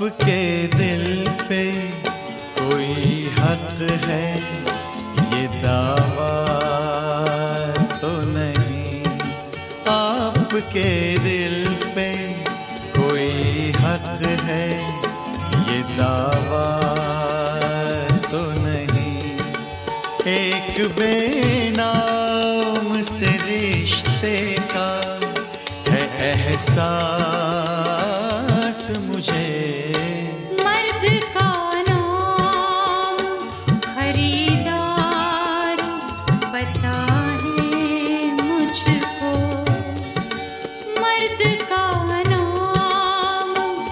आपके दिल पे कोई हक है ये दावा तो नहीं, आपके दिल पे कोई हक है ये दावा तो नहीं। एक बेनाम से रिश्ते का है एहसास मुझे, मर्द का नाम खरीदार पता है मुझको, मर्द का नाम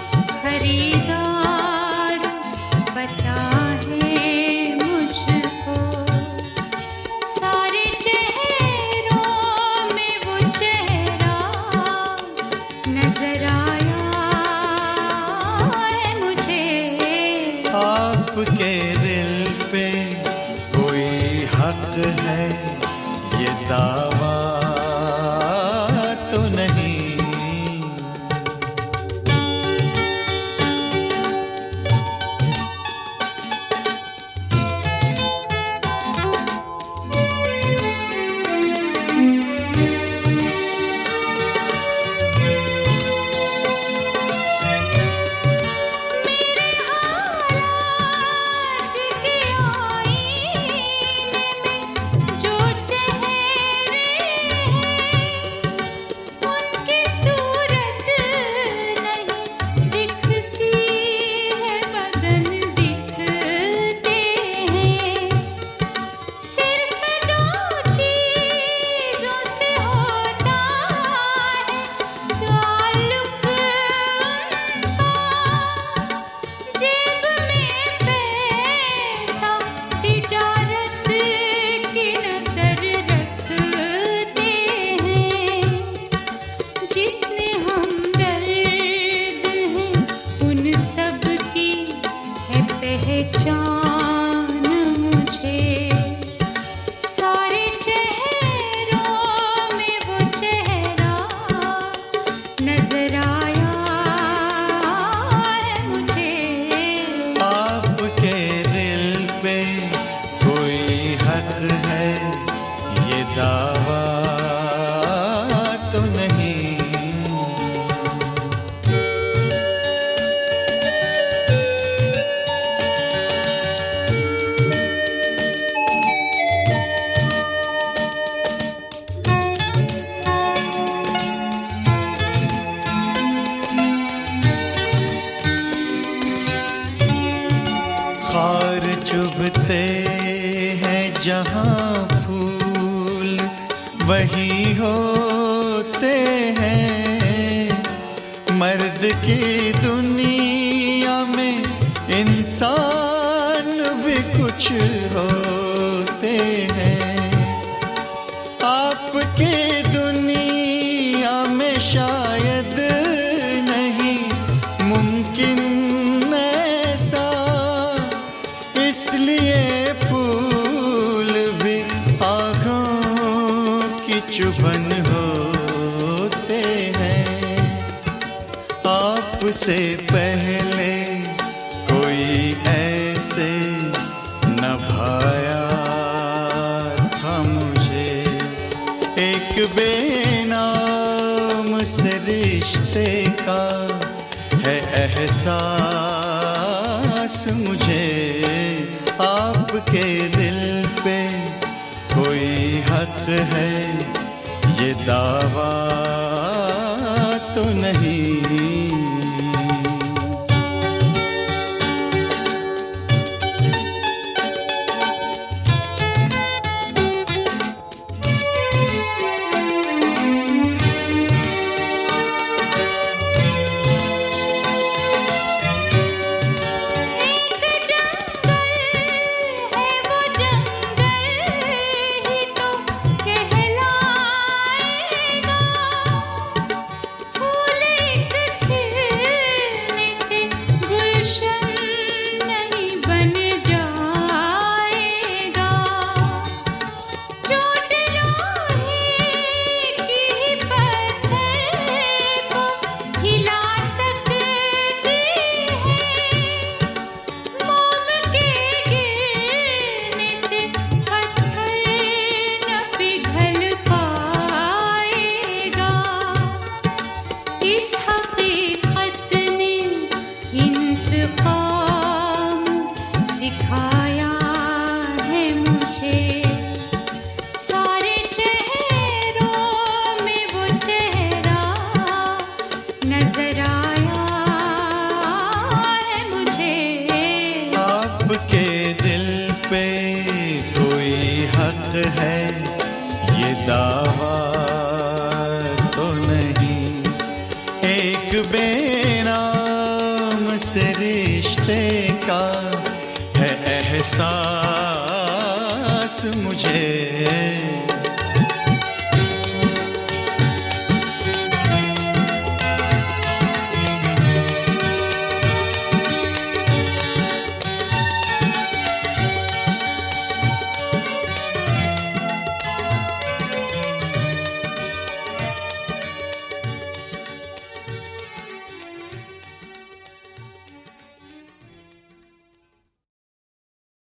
खरीदार पता है मुझको। सारे चेहरों में वो चेहरा नजर आया है मुझे। आपके दिल पे कोई हक है ये दावा तो नहीं। मेरे हालात के आईने में जो चेहरे हैं उनकी सूरत नहीं दिखती है, बदन दिखते हैं। सिर्फ दो चीजों से होता है ताल्लुक उनका, जेब में पैसा तिजारत की नजर रखते हैं। जितने हमदर्द हैं उन सब की है पहचान मुझे। सारे चेहरों में वो चेहरा नजर आया है मुझे। आपके दिल पे कोई हक है ये दावा तो नहीं। खार चुभते हैं जहाँ फूल वही होते हैं, मर्द की दुनिया में इंसान भी कुछ होते हैं। आपकी दुनिया में शायद नहीं मुमकिन ऐसा, इसलिए फूल भी आँखों की चुभन होते हैं। आपसे पहले कोई ऐसे न भाया था मुझे, एक बेनाम से रिश्ते का है एहसास मुझे। आपके दिल पे कोई हक है ये दावा तो नहीं। एक जंगल है वो जंगल ही तो कहलाएगा, फूल एक बेनाम से रिश्ते का है एहसास मुझे।